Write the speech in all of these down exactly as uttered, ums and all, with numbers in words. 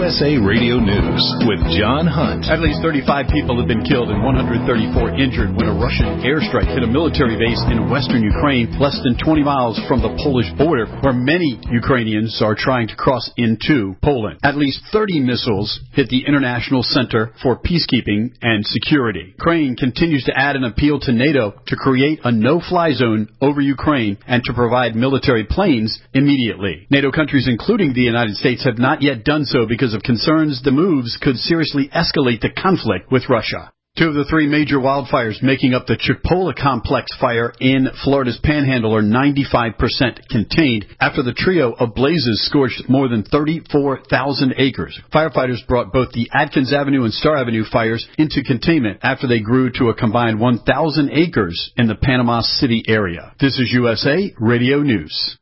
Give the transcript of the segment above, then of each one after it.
S A Radio News with John Hunt. At least thirty-five people have been killed and one hundred thirty-four injured when a Russian airstrike hit a military base in western Ukraine, less than twenty miles from the Polish border, where many Ukrainians are trying to cross into Poland. At least thirty missiles hit the International Center for Peacekeeping and Security. Ukraine continues to add an appeal to NATO to create a no-fly zone over Ukraine and to provide military planes immediately. NATO countries, including the United States, have not yet done so because of concerns the moves could seriously escalate the conflict with Russia. Two of the three major wildfires making up the Chipola complex fire in Florida's Panhandle are ninety-five percent contained after the trio of blazes scorched more than thirty-four thousand acres. Firefighters brought both the Atkins Avenue and Star Avenue fires into containment after they grew to a combined one thousand acres in the Panama City area. This is U S A Radio News.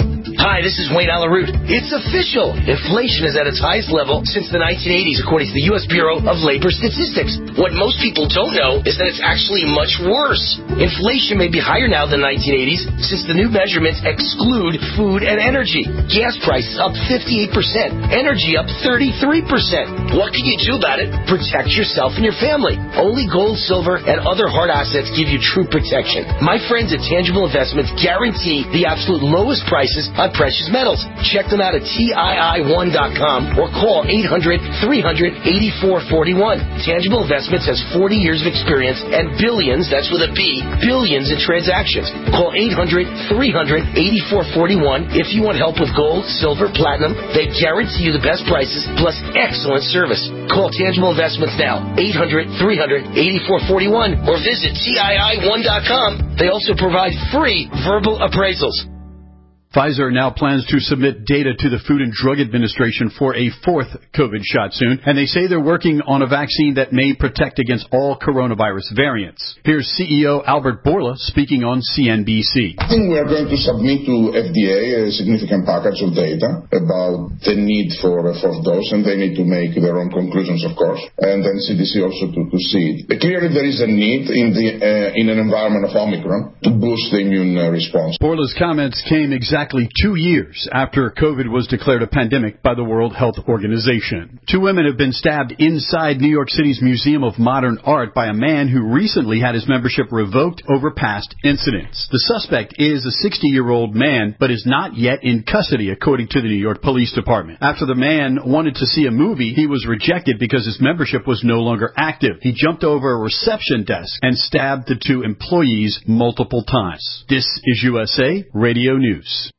Hi, this is Wayne Alaroot. It's official. Inflation is at its highest level since the nineteen eighties, according to the U S Bureau of Labor Statistics. What most people don't know is that it's actually much worse. Inflation may be higher now than nineteen eighties since the new measurements exclude food and energy. Gas prices up fifty-eight percent. Energy up thirty-three percent. What can you do about it? Protect yourself and your family. Only gold, silver, and other hard assets give you true protection. My friends at Tangible Investments guarantee the absolute lowest prices on precious metals. Check them out at T I I one dot com or call eight hundred, three hundred, eighty-four forty-one. Tangible Investments has forty years of experience and billions, that's with a B, billions in transactions. Call eight hundred, three hundred, eighty-four forty-one if you want help with gold, silver, platinum. They guarantee you the best prices plus excellent service. Call Tangible Investments now, eight hundred, three hundred, eighty-four forty-one, or visit T I I one dot com. They also provide free verbal appraisals. Pfizer now plans to submit data to the Food and Drug Administration for a fourth COVID shot soon, and they say they're working on a vaccine that may protect against all coronavirus variants. Here's C E O Albert Bourla speaking on C N B C. I think we are going to submit to F D A a significant package of data about the need for a fourth dose, and they need to make their own conclusions, of course, and then C D C also to, to see it. Clearly, there is a need in, the, uh, in an environment of Omicron to boost the immune uh, response. Bourla's comments came exactly Exactly two years after COVID was declared a pandemic by the World Health Organization. Two women have been stabbed inside New York City's Museum of Modern Art by a man who recently had his membership revoked over past incidents. The suspect is a sixty-year-old man, but is not yet in custody, according to the New York Police Department. After the man wanted to see a movie, he was rejected because his membership was no longer active. He jumped over a reception desk and stabbed the two employees multiple times. This is U S A Radio News.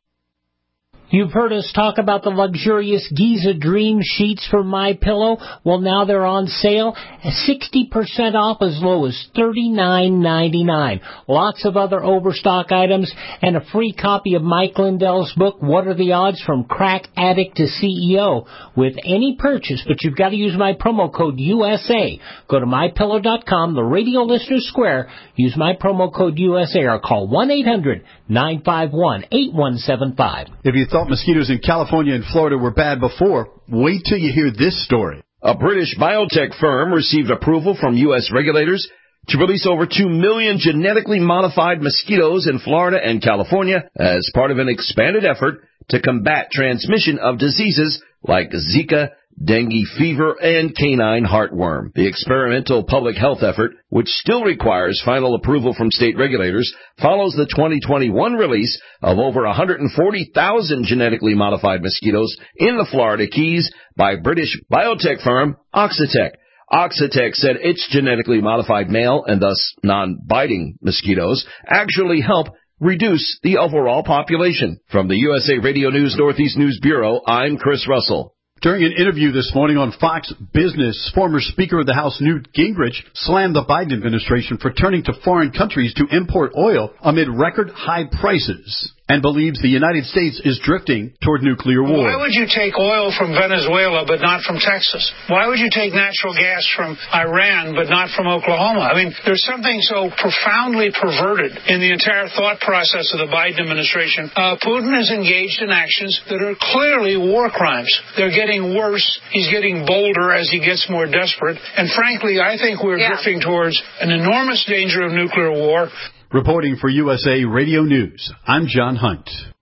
You've heard us talk about the luxurious Giza Dream sheets from MyPillow. Well, now they're on sale, sixty percent off as low as thirty-nine ninety-nine. Lots of other overstock items and a free copy of Mike Lindell's book, What Are the Odds from Crack Addict to C E O, with any purchase, but you've got to use my promo code U S A. Go to my pillow dot com, the Radio Listeners Square, use my promo code U S A, or call one eight hundred nine five one eight one seven five. If you thought mosquitoes in California and Florida were bad before, wait till you hear this story. A British biotech firm received approval from U S regulators to release over two million genetically modified mosquitoes in Florida and California as part of an expanded effort to combat transmission of diseases like Zika, dengue fever, and canine heartworm. The experimental public health effort, which still requires final approval from state regulators, follows the twenty twenty-one release of over one hundred forty thousand genetically modified mosquitoes in the Florida Keys by British biotech firm Oxitec. Oxitec said its genetically modified male and thus non-biting mosquitoes actually help reduce the overall population. From the U S A Radio News Northeast News Bureau, I'm Chris Russell. During an interview this morning on Fox Business, former Speaker of the House Newt Gingrich slammed the Biden administration for turning to foreign countries to import oil amid record high prices, and believes the United States is drifting toward nuclear war. Why would you take oil from Venezuela but not from Texas? Why would you take natural gas from Iran but not from Oklahoma? I mean, there's something so profoundly perverted in the entire thought process of the Biden administration. Uh, Putin is engaged in actions that are clearly war crimes. They're getting worse. He's getting bolder as he gets more desperate. And frankly, I think we're yeah. drifting towards an enormous danger of nuclear war. Reporting for U S A Radio News, I'm John Hunt.